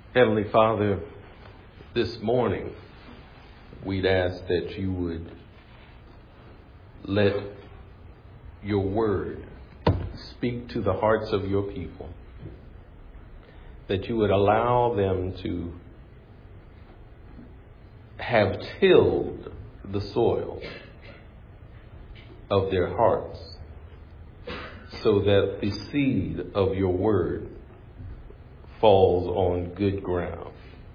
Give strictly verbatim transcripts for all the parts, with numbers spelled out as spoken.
Heavenly Father, this morning we'd ask that you would let your word speak to the hearts of your people, that you would allow them to have tilled the soil of their hearts so that the seed of your word falls on good ground,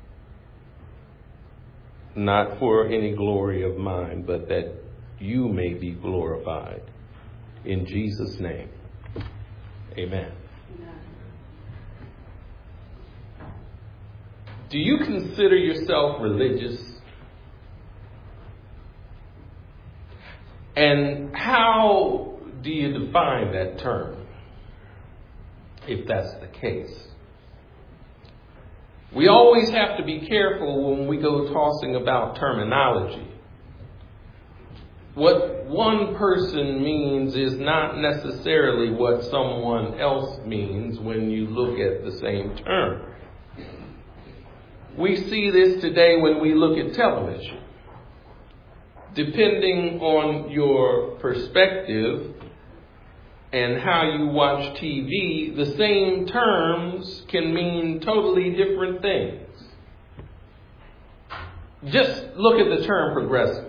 not for any glory of mine, but that you may be glorified. In Jesus' name, amen. Do you consider yourself religious? And how do you define that term, if that's the case? We always have to be careful when we go tossing about terminology. What one person means is not necessarily what someone else means when you look at the same term. We see this today when we look at television. Depending on your perspective and how you watch T V, the same terms can mean totally different things. Just look at the term progressive.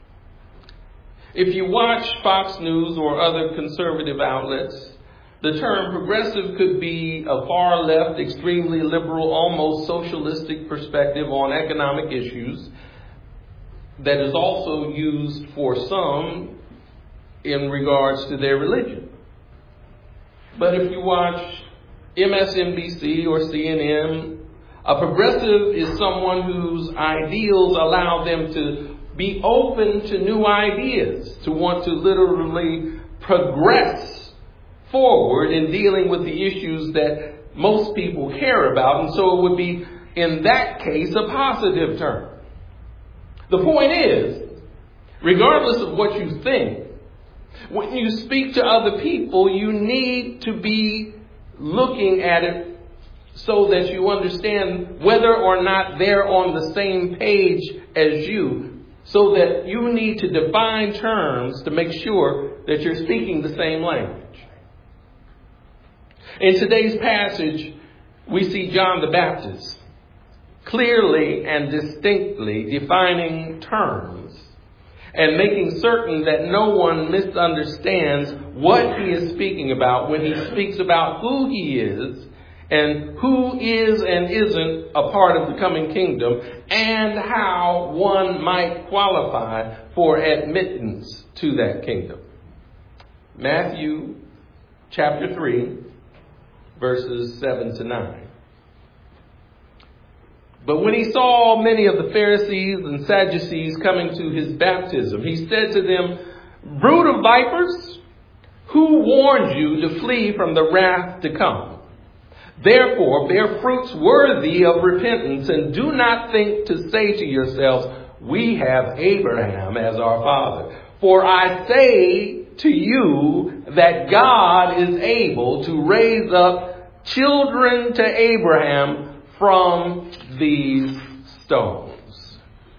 If you watch Fox News or other conservative outlets, the term progressive could be a far left, extremely liberal, almost socialistic perspective on economic issues that is also used for some in regards to their religion. But if you watch M S N B C or C N N, a progressive is someone whose ideals allow them to be open to new ideas, to want to literally progress forward in dealing with the issues that most people care about. And so it would be, in that case, a positive term. The point is, regardless of what you think, when you speak to other people, you need to be looking at it so that you understand whether or not they're on the same page as you, so that you need to define terms to make sure that you're speaking the same language. In today's passage, we see John the Baptist clearly and distinctly defining terms and making certain that no one misunderstands what he is speaking about when he speaks about who he is and who is and isn't a part of the coming kingdom and how one might qualify for admittance to that kingdom. Matthew chapter three, verses seven to nine. But when he saw many of the Pharisees and Sadducees coming to his baptism, he said to them, "Brood of vipers, who warned you to flee from the wrath to come? Therefore, bear fruits worthy of repentance, and do not think to say to yourselves, 'We have Abraham as our father.' For I say to you that God is able to raise up children to Abraham from these stones."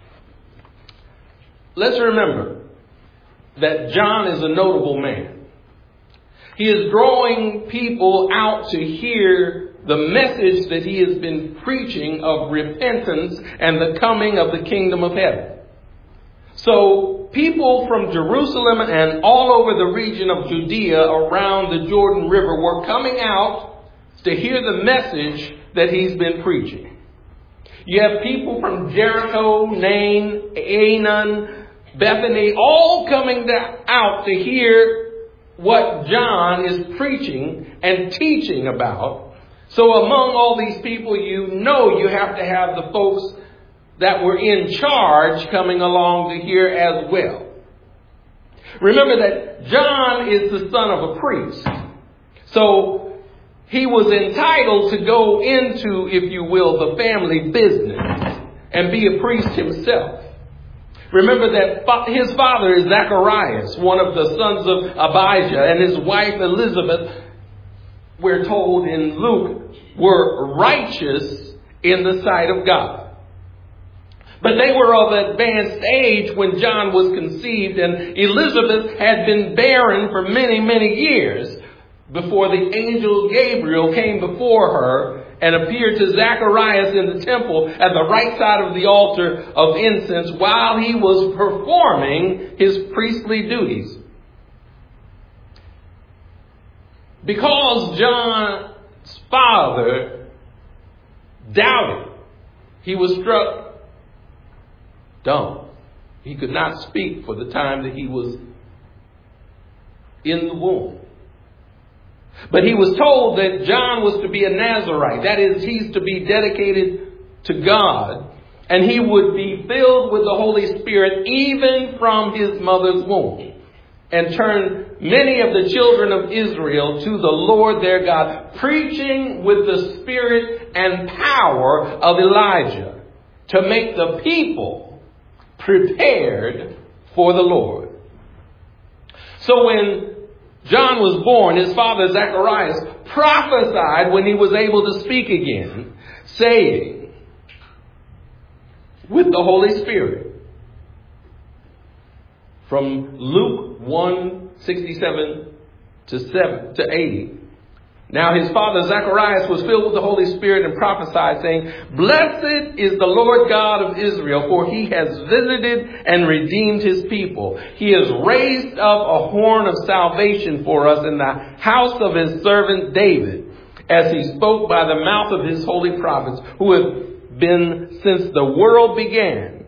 Let's remember that John is a notable man. He is drawing people out to hear the message that he has been preaching of repentance and the coming of the kingdom of heaven. So people from Jerusalem and all over the region of Judea around the Jordan River were coming out to hear the message that he's been preaching. You have people from Jericho, Nain, Anan, Bethany, all coming out to hear what John is preaching and teaching about. So among all these people, you know you have to have the folks that were in charge coming along to hear as well. Remember that John is the son of a priest. So he was entitled to go into, if you will, the family business and be a priest himself. Remember that his father is Zacharias, one of the sons of Abijah, and his wife Elizabeth, we're told in Luke, were righteous in the sight of God. But they were of advanced age when John was conceived, and Elizabeth had been barren for many, many years before the angel Gabriel came before her and appeared to Zacharias in the temple at the right side of the altar of incense while he was performing his priestly duties. Because John's father doubted, he was struck dumb. He could not speak for the time that he was in the womb. But he was told that John was to be a Nazarite. That is, he's to be dedicated to God. And he would be filled with the Holy Spirit even from his mother's womb. And turn many of the children of Israel to the Lord their God, preaching with the spirit and power of Elijah to make the people prepared for the Lord. So when John was born, his father Zacharias prophesied when he was able to speak again, saying, with the Holy Spirit. From Luke one, sixty-seven to eighty. Now his father Zacharias was filled with the Holy Spirit and prophesied, saying, Blessed is the Lord God of Israel, for he has visited and redeemed his people. He has raised up a horn of salvation for us in the house of his servant David, as he spoke by the mouth of his holy prophets, who have been since the world began,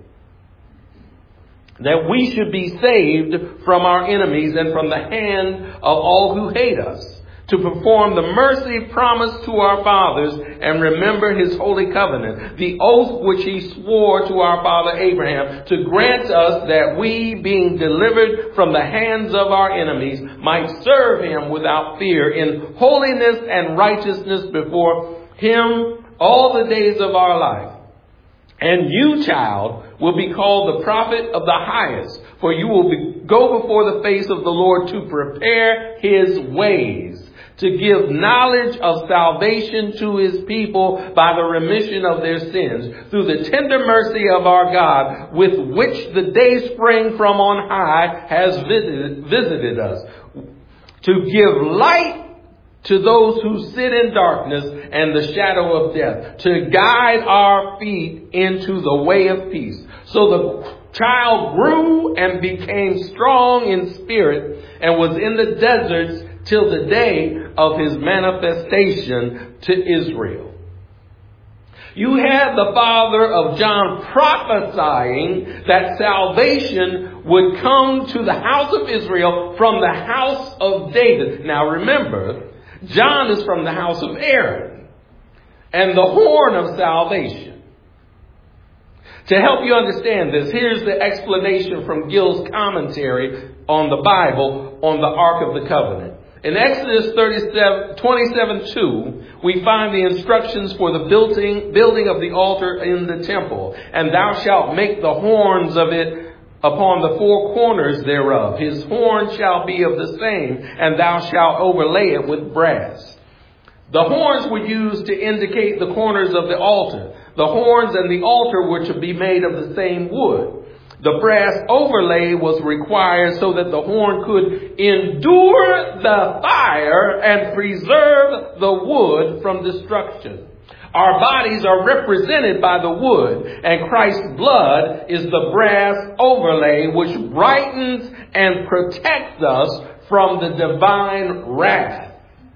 that we should be saved from our enemies and from the hand of all who hate us, to perform the mercy promised to our fathers and remember his holy covenant, the oath which he swore to our father Abraham, to grant us that we, being delivered from the hands of our enemies, might serve him without fear in holiness and righteousness before him all the days of our life. And you, child, will be called the prophet of the highest, for you will be, go before the face of the Lord to prepare his ways, to give knowledge of salvation to his people by the remission of their sins, through the tender mercy of our God, with which the day spring from on high has visited, visited us, to give light to those who sit in darkness and the shadow of death, to guide our feet into the way of peace. So the child grew and became strong in spirit and was in the deserts till the day of his manifestation to Israel. You had the father of John prophesying that salvation would come to the house of Israel from the house of David. Now remember, John is from the house of Aaron and the horn of salvation. To help you understand this, here's the explanation from Gill's commentary on the Bible on the Ark of the Covenant. In Exodus thirty-seven, twenty-seven two, we find the instructions for the building, building of the altar in the temple. And thou shalt make the horns of it upon the four corners thereof. His horn shall be of the same, and thou shalt overlay it with brass. The horns were used to indicate the corners of the altar. The horns and the altar were to be made of the same wood. The brass overlay was required so that the horn could endure the fire and preserve the wood from destruction. Our bodies are represented by the wood, and Christ's blood is the brass overlay which brightens and protects us from the divine wrath.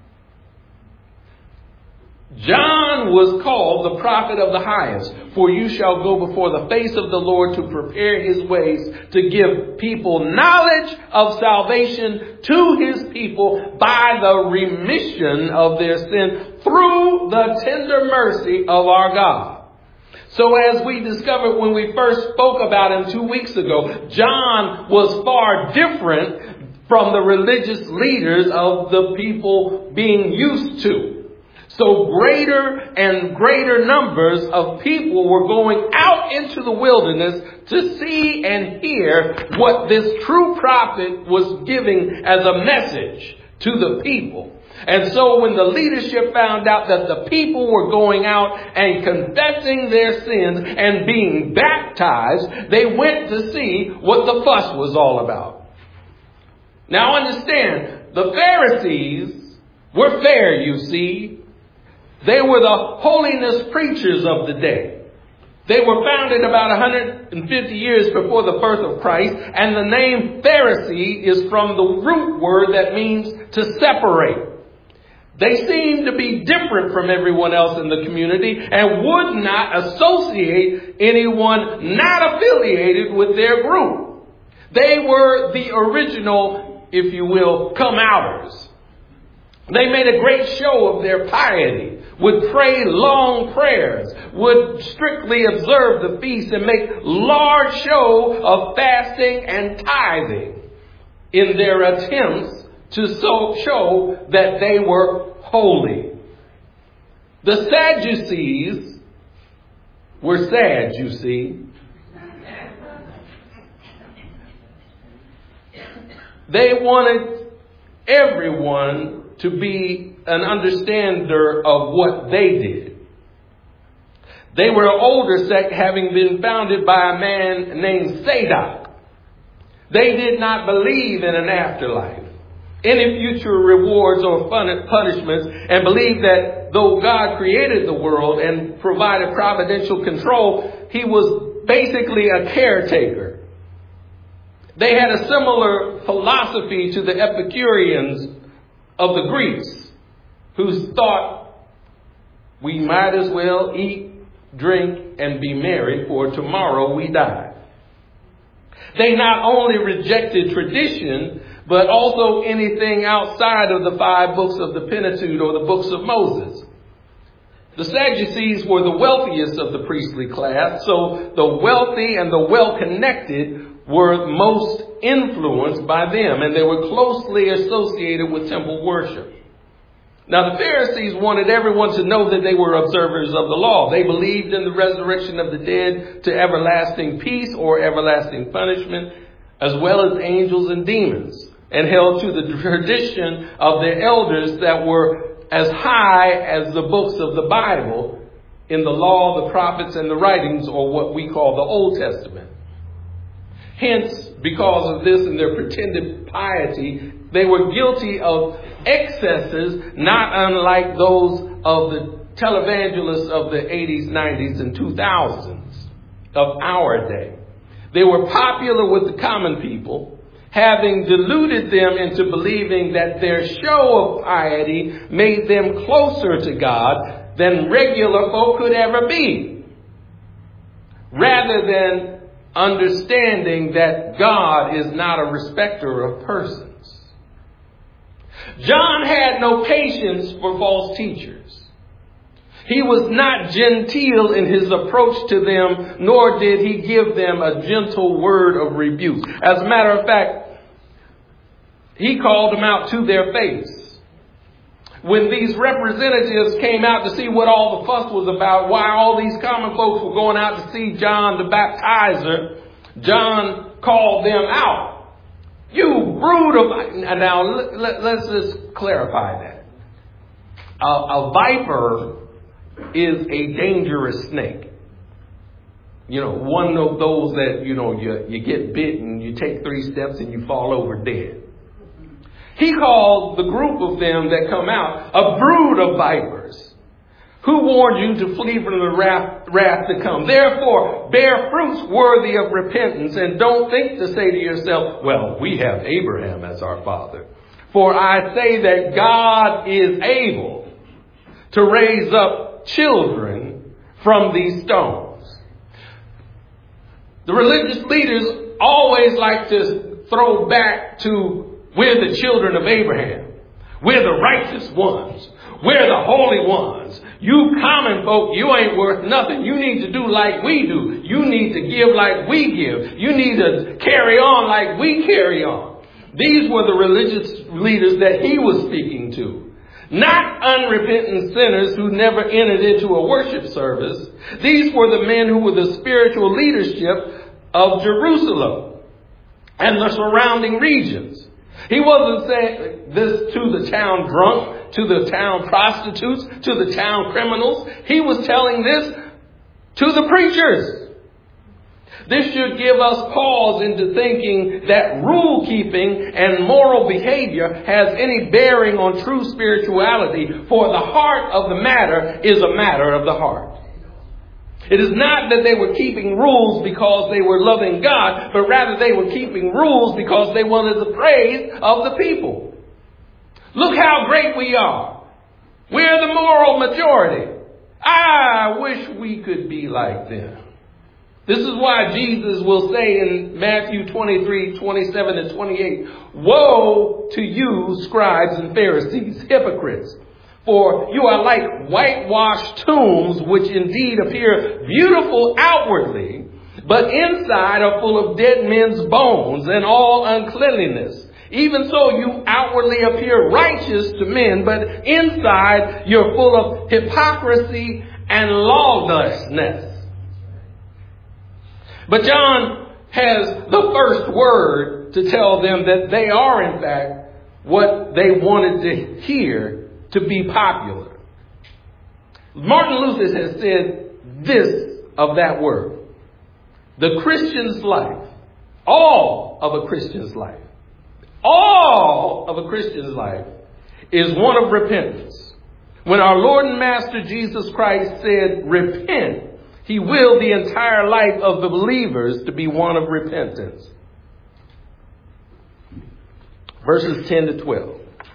John was called the prophet of the highest, for you shall go before the face of the Lord to prepare his ways, to give people knowledge of salvation to his people by the remission of their sin through the tender mercy of our God. So as we discovered when we first spoke about him two weeks ago, John was far different from the religious leaders of the people being used to. So greater and greater numbers of people were going out into the wilderness to see and hear what this true prophet was giving as a message to the people. And so when the leadership found out that the people were going out and confessing their sins and being baptized, they went to see what the fuss was all about. Now understand, the Pharisees were fair, you see. They were the holiness preachers of the day. They were founded about one hundred fifty years before the birth of Christ, and the name Pharisee is from the root word that means to separate. They seemed to be different from everyone else in the community and would not associate anyone not affiliated with their group. They were the original, if you will, come-outers. They made a great show of their piety, would pray long prayers, would strictly observe the feast, and make large show of fasting and tithing in their attempts to so show that they were holy. The Sadducees were sad, you see. They wanted everyone to be an understander of what they did. They were an older sect, having been founded by a man named Zadok. They did not believe in an afterlife, any future rewards or punishments, and believed that though God created the world and provided providential control, he was basically a caretaker. They had a similar philosophy to the Epicureans of the Greeks, who thought we might as well eat, drink, and be merry, for tomorrow we die. They not only rejected tradition, but also anything outside of the five books of the Pentateuch or the books of Moses. The Sadducees were the wealthiest of the priestly class, so the wealthy and the well-connected were most influenced by them, and they were closely associated with temple worship. Now, the Pharisees wanted everyone to know that they were observers of the law. They believed in the resurrection of the dead to everlasting peace or everlasting punishment, as well as angels and demons, and held to the tradition of their elders that were as high as the books of the Bible in the law, the prophets, and the writings, or what we call the Old Testament. Hence, because of this and their pretended piety, they were guilty of excesses not unlike those of the televangelists of the eighties, nineties, and two thousands of our day. They were popular with the common people, having deluded them into believing that their show of piety made them closer to God than regular folk could ever be, rather than understanding that God is not a respecter of persons. John had no patience for false teachers. He was not genteel in his approach to them, nor did he give them a gentle word of rebuke. As a matter of fact, he called them out to their face. When these representatives came out to see what all the fuss was about, why all these common folks were going out to see John the Baptizer, John called them out. You brood of... Now, let, let's just clarify that. A, a viper is a dangerous snake. You know, one of those that, you know, you, you get bitten, you take three steps and you fall over dead. He called the group of them that come out a brood of vipers, who warned you to flee from the wrath, wrath to come. Therefore, bear fruits worthy of repentance, and don't think to say to yourself, well, we have Abraham as our father. For I say that God is able to raise up children from these stones. The religious leaders always like to throw back to, we're the children of Abraham. We're the righteous ones. We're the holy ones. You common folk, you ain't worth nothing. You need to do like we do. You need to give like we give. You need to carry on like we carry on. These were the religious leaders that he was speaking to. Not unrepentant sinners who never entered into a worship service. These were the men who were the spiritual leadership of Jerusalem and the surrounding regions. He wasn't saying this to the town drunk, to the town prostitutes, to the town criminals. He was telling this to the preachers. This should give us pause into thinking that rule keeping and moral behavior has any bearing on true spirituality, for the heart of the matter is a matter of the heart. It is not that they were keeping rules because they were loving God, but rather they were keeping rules because they wanted the praise of the people. Look how great we are. We're the moral majority. I wish we could be like them. This is why Jesus will say in Matthew twenty-three, twenty-seven and twenty-eight, "Woe to you, scribes and Pharisees, hypocrites! For you are like whitewashed tombs, which indeed appear beautiful outwardly, but inside are full of dead men's bones and all uncleanliness. Even so, you outwardly appear righteous to men, but inside you're full of hypocrisy and lawlessness." But John has the first word to tell them that they are, in fact, what they wanted to hear to be popular. Martin Luther has said this of that word: the Christian's life, all of a Christian's life, all of a Christian's life is one of repentance. When our Lord and Master Jesus Christ said, "Repent," He willed the entire life of the believers to be one of repentance. Verses ten to twelve.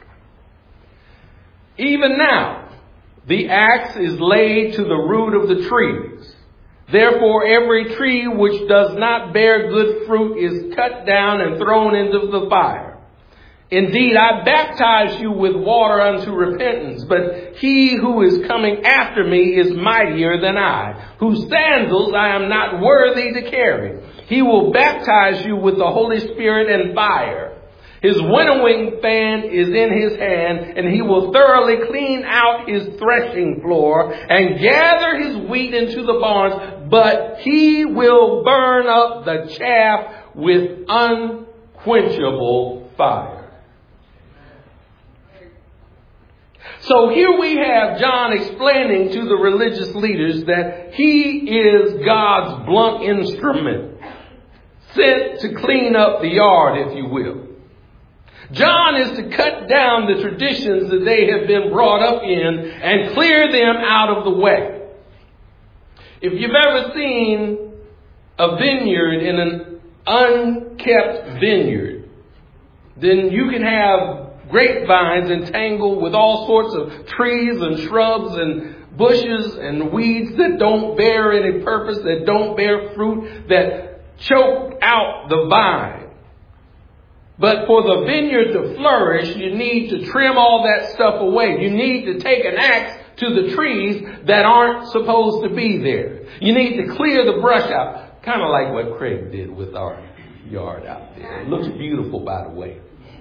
"Even now, the axe is laid to the root of the trees. Therefore, every tree which does not bear good fruit is cut down and thrown into the fire. Indeed, I baptize you with water unto repentance, but he who is coming after me is mightier than I, whose sandals I am not worthy to carry. He will baptize you with the Holy Spirit and fire. His winnowing fan is in his hand, and he will thoroughly clean out his threshing floor and gather his wheat into the barns, but he will burn up the chaff with unquenchable fire." So here we have John explaining to the religious leaders that he is God's blunt instrument, sent to clean up the yard, if you will. John is to cut down the traditions that they have been brought up in and clear them out of the way. If you've ever seen a vineyard in an unkept vineyard, then you can have grapevines entangled with all sorts of trees and shrubs and bushes and weeds that don't bear any purpose, that don't bear fruit, that choke out the vine. But for the vineyard to flourish, you need to trim all that stuff away. You need to take an axe to the trees that aren't supposed to be there. You need to clear the brush out. Kind of like what Craig did with our yard out there. It looks beautiful, by the way.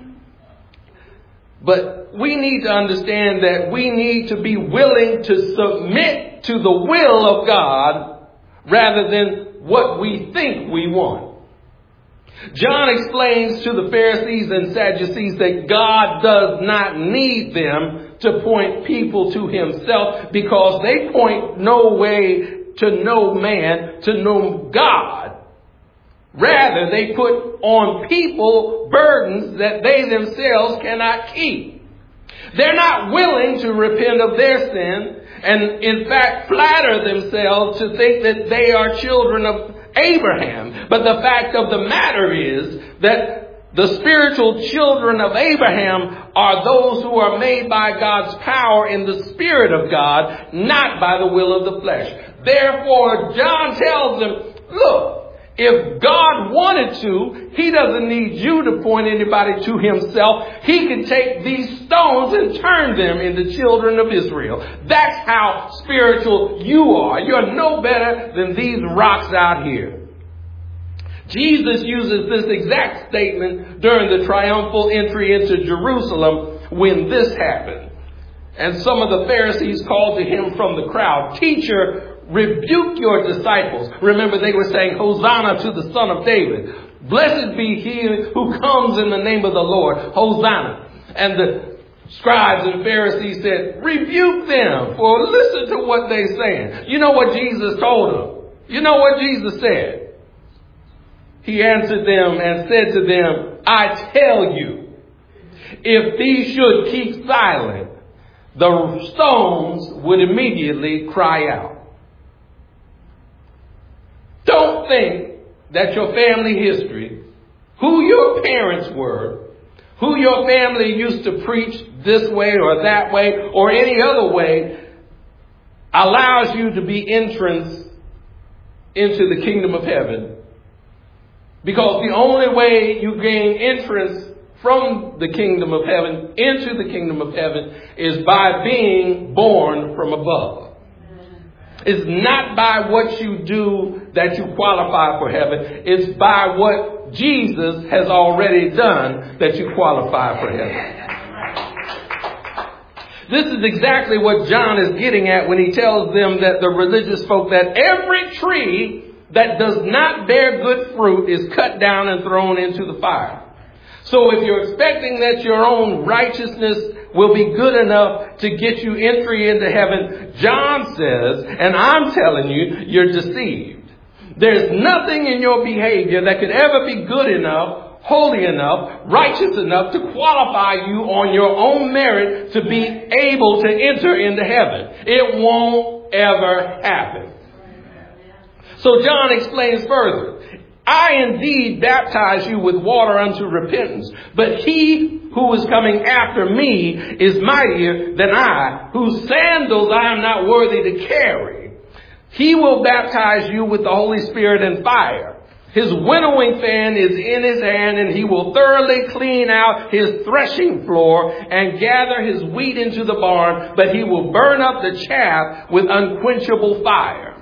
But we need to understand that we need to be willing to submit to the will of God rather than what we think we want. John explains to the Pharisees and Sadducees that God does not need them to point people to himself, because they point no way to no man to know God. Rather, they put on people burdens that they themselves cannot keep. They're not willing to repent of their sin, and in fact flatter themselves to think that they are children of Abraham. But the fact of the matter is that the spiritual children of Abraham are those who are made by God's power in the Spirit of God, not by the will of the flesh. Therefore, John tells them, look, if God wanted to, he doesn't need you to point anybody to himself. He can take these stones and turn them into children of Israel. That's how spiritual you are. You're no better than these rocks out here. Jesus uses this exact statement during the triumphal entry into Jerusalem when this happened. And some of the Pharisees called to him from the crowd, "Teacher, rebuke your disciples." Remember, they were saying, "Hosanna to the Son of David." Blessed be he who comes in the name of the Lord. Hosanna. And the scribes and Pharisees said, rebuke them, for listen to what they're saying. You know what Jesus told them? You know what Jesus said? He answered them and said to them, I tell you, if these should keep silent, the stones would immediately cry out. Don't think that your family history, who your parents were, who your family used to preach this way or that way or any other way, allows you to be entrance into the kingdom of heaven. Because the only way you gain entrance from the kingdom of heaven into the kingdom of heaven is by being born from above. It's not by what you do that you qualify for heaven. It's by what Jesus has already done that you qualify for heaven. This is exactly what John is getting at when he tells them that the religious folk, that every tree that does not bear good fruit is cut down and thrown into the fire. So if you're expecting that your own righteousness will be good enough to get you entry into heaven, John says, and I'm telling you, you're deceived. There's nothing in your behavior that could ever be good enough, holy enough, righteous enough to qualify you on your own merit to be able to enter into heaven. It won't ever happen. So John explains further. I indeed baptize you with water unto repentance, but he who is coming after me is mightier than I, whose sandals I am not worthy to carry. He will baptize you with the Holy Spirit and fire. His winnowing fan is in his hand, and he will thoroughly clean out his threshing floor and gather his wheat into the barn, but he will burn up the chaff with unquenchable fire.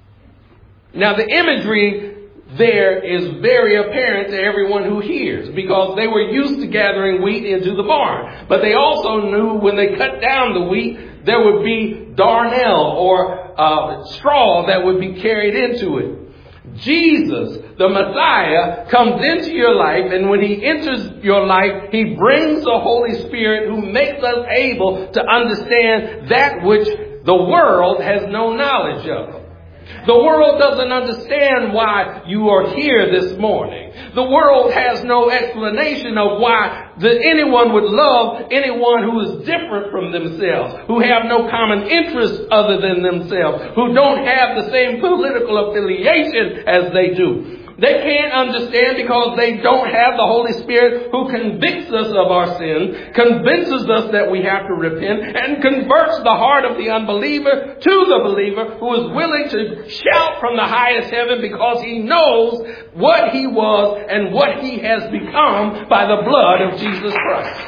Now the imagery there is very apparent to everyone who hears, because they were used to gathering wheat into the barn. But they also knew when they cut down the wheat, there would be darnel or uh, straw that would be carried into it. Jesus, the Messiah, comes into your life, and when he enters your life, he brings the Holy Spirit who makes us able to understand that which the world has no knowledge of. The world doesn't understand why you are here this morning. The world has no explanation of why that anyone would love anyone who is different from themselves, who have no common interests other than themselves, who don't have the same political affiliation as they do. They can't understand because they don't have the Holy Spirit who convicts us of our sin, convinces us that we have to repent, and converts the heart of the unbeliever to the believer, who is willing to shout from the highest heaven because he knows what he was and what he has become by the blood of Jesus Christ.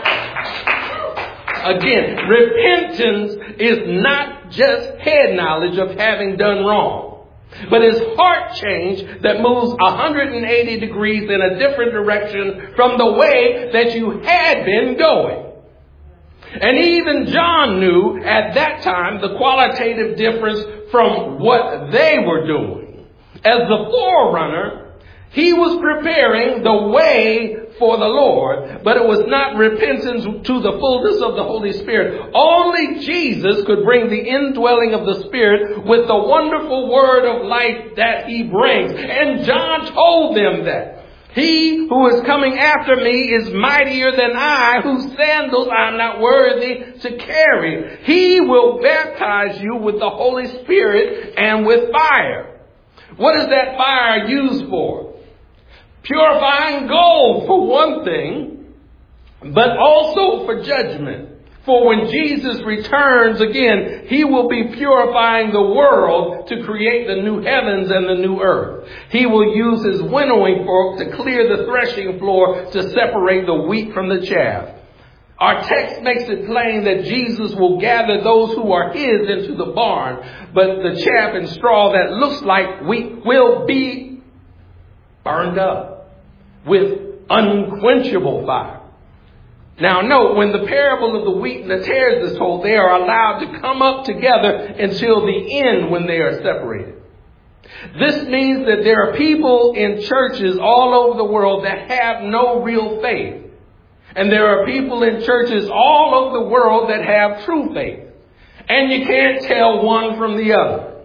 Again, repentance is not just head knowledge of having done wrong, but it's heart change that moves one hundred eighty degrees in a different direction from the way that you had been going. And even John knew at that time the qualitative difference from what they were doing. As the forerunner, he was preparing the way for the Lord, but it was not repentance to the fullness of the Holy Spirit. Only Jesus could bring the indwelling of the Spirit with the wonderful word of life that he brings. And John told them that. He who is coming after me is mightier than I, whose sandals I am not worthy to carry. He will baptize you with the Holy Spirit and with fire. What is that fire used for? Purifying gold, for one thing, but also for judgment. For when Jesus returns again, he will be purifying the world to create the new heavens and the new earth. He will use his winnowing fork to clear the threshing floor to separate the wheat from the chaff. Our text makes it plain that Jesus will gather those who are his into the barn, but the chaff and straw that looks like wheat will be burned up with unquenchable fire. Now note, when the parable of the wheat and the tares is told, they are allowed to come up together until the end when they are separated. This means that there are people in churches all over the world that have no real faith. And there are people in churches all over the world that have true faith. And you can't tell one from the other.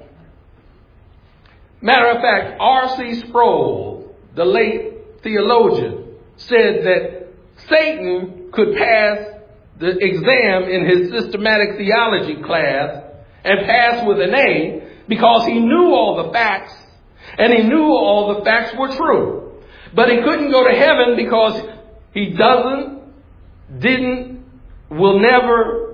Matter of fact, R C Sproul, the late theologian, said that Satan could pass the exam in his systematic theology class and pass with an A because he knew all the facts and he knew all the facts were true. But he couldn't go to heaven because he doesn't, didn't, will never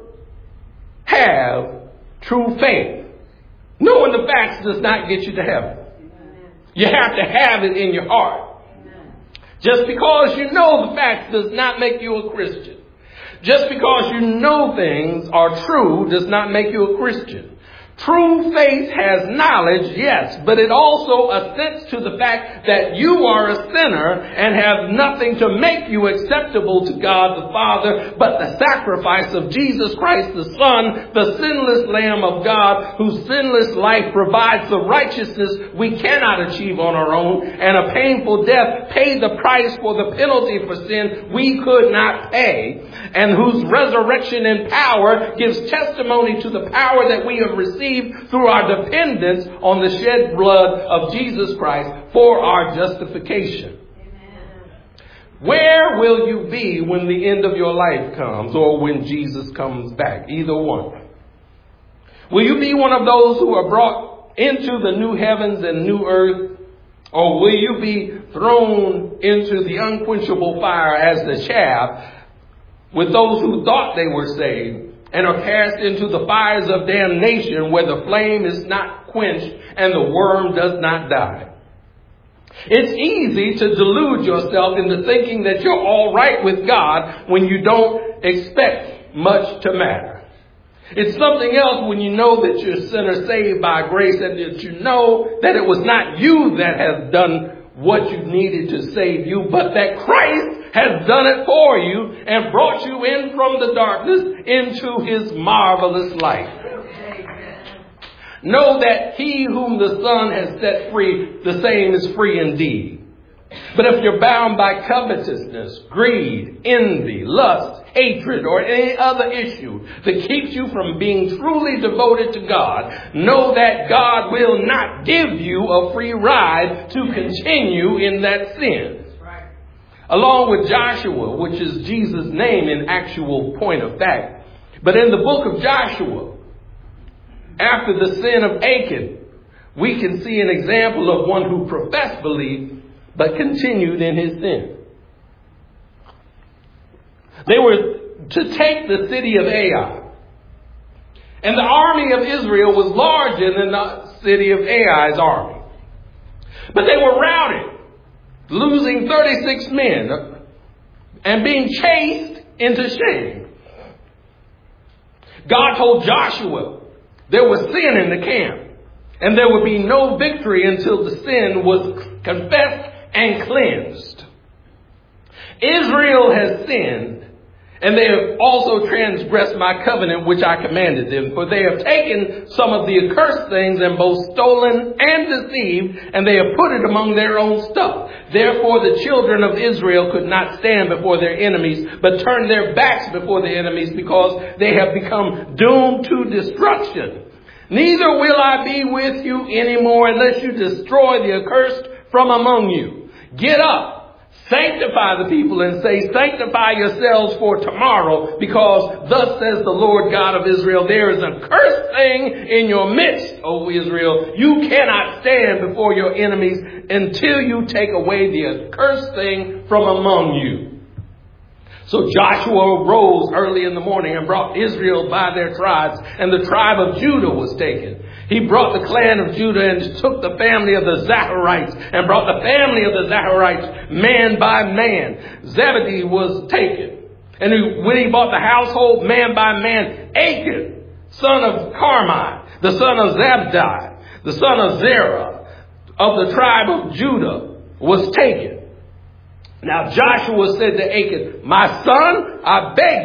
have true faith. Knowing the facts does not get you to heaven. You have to have it in your heart. Just because you know the facts does not make you a Christian. Just because you know things are true does not make you a Christian. True faith has knowledge, yes, but it also assents to the fact that you are a sinner and have nothing to make you acceptable to God the Father but the sacrifice of Jesus Christ the Son, the sinless Lamb of God, whose sinless life provides the righteousness we cannot achieve on our own, and a painful death paid the price for the penalty for sin we could not pay, and whose resurrection in power gives testimony to the power that we have received through our dependence on the shed blood of Jesus Christ for our justification. Amen. Where will you be when the end of your life comes or when Jesus comes back? Either one. Will you be one of those who are brought into the new heavens and new earth? Or will you be thrown into the unquenchable fire as the chaff with those who thought they were saved, and are cast into the fires of damnation where the flame is not quenched and the worm does not die? It's easy to delude yourself into thinking that you're all right with God when you don't expect much to matter. It's something else when you know that you're a sinner saved by grace and that you know that it was not you that has done what you needed to save you, but that Christ has done it for you and brought you in from the darkness into his marvelous light. Know that he whom the Son has set free, the same is free indeed. But if you're bound by covetousness, greed, envy, lust, hatred, or any other issue that keeps you from being truly devoted to God, know that God will not give you a free ride to continue in that sin. Along with Joshua, which is Jesus' name in actual point of fact. But in the book of Joshua, after the sin of Achan, we can see an example of one who professed belief but continued in his sin. They were to take the city of Ai. And the army of Israel was larger than the city of Ai's army. But they were routed, losing thirty-six men and being chased into shame. God told Joshua there was sin in the camp and there would be no victory until the sin was confessed and cleansed. Israel has sinned, and they have also transgressed my covenant which I commanded them. For they have taken some of the accursed things and both stolen and deceived, and they have put it among their own stuff. Therefore the children of Israel could not stand before their enemies, but turned their backs before the enemies, because they have become doomed to destruction. Neither will I be with you anymore unless you destroy the accursed from among you. Get up, sanctify the people, and say, sanctify yourselves for tomorrow, because thus says the Lord God of Israel, there is a cursed thing in your midst, O Israel. You cannot stand before your enemies until you take away the accursed thing from among you. So Joshua rose early in the morning and brought Israel by their tribes, and the tribe of Judah was taken. He brought the clan of Judah and took the family of the Zacharites and brought the family of the Zacharites man by man. Zebedee was taken. And he, when he brought the household man by man, Achan, son of Carmi, the son of Zabdi, the son of Zerah, of the tribe of Judah, was taken. Now Joshua said to Achan, my son, I beg you,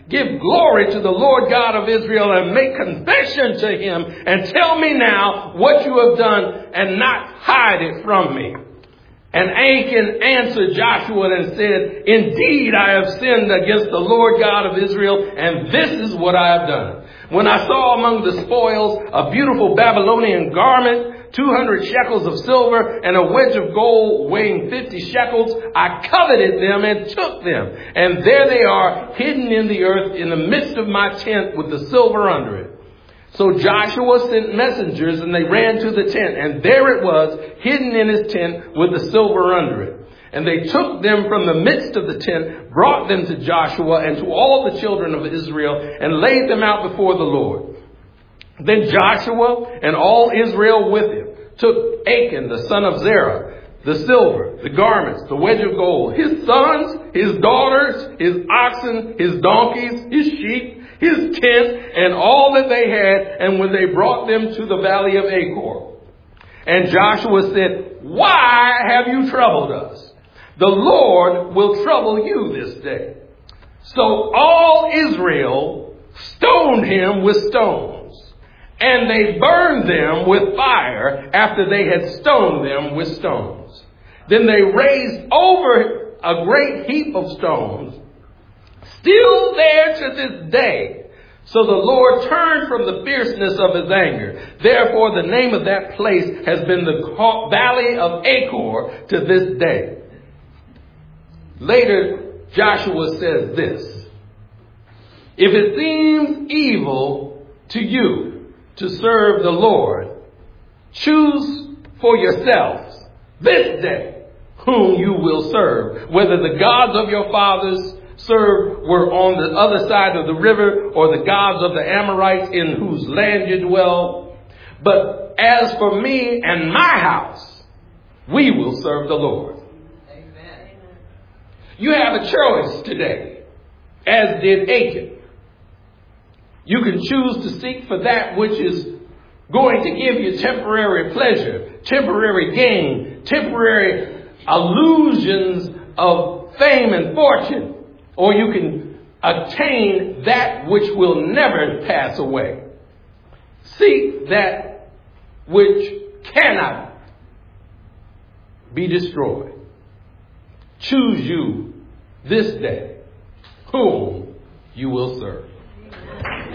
give glory to the Lord God of Israel and make confession to him and tell me now what you have done and not hide it from me. And Achan answered Joshua and said, indeed, I have sinned against the Lord God of Israel, and this is what I have done. When I saw among the spoils a beautiful Babylonian garment, two hundred shekels of silver, and a wedge of gold weighing fifty shekels, I coveted them and took them. And there they are, hidden in the earth in the midst of my tent with the silver under it. So Joshua sent messengers, and they ran to the tent, and there it was, hidden in his tent with the silver under it. And they took them from the midst of the tent, brought them to Joshua and to all the children of Israel, and laid them out before the Lord. Then Joshua and all Israel with him took Achan, the son of Zerah, the silver, the garments, the wedge of gold, his sons, his daughters, his oxen, his donkeys, his sheep, his tent, and all that they had, and when they brought them to the valley of Achor. And Joshua said, why have you troubled us? The Lord will trouble you this day. So all Israel stoned him with stones, and they burned them with fire after they had stoned them with stones. Then they raised over a great heap of stones, still there to this day. So the Lord turned from the fierceness of his anger. Therefore, the name of that place has been the Valley of Achor to this day. Later, Joshua says this, if it seems evil to you to serve the Lord, choose for yourselves this day whom you will serve, whether the gods of your fathers served were on the other side of the river, or the gods of the Amorites in whose land you dwell. But as for me and my house, we will serve the Lord. Amen. You have a choice today, as did Achan. You can choose to seek for that which is going to give you temporary pleasure, temporary gain, temporary illusions of fame and fortune. Or you can attain that which will never pass away. Seek that which cannot be destroyed. Choose you this day whom you will serve.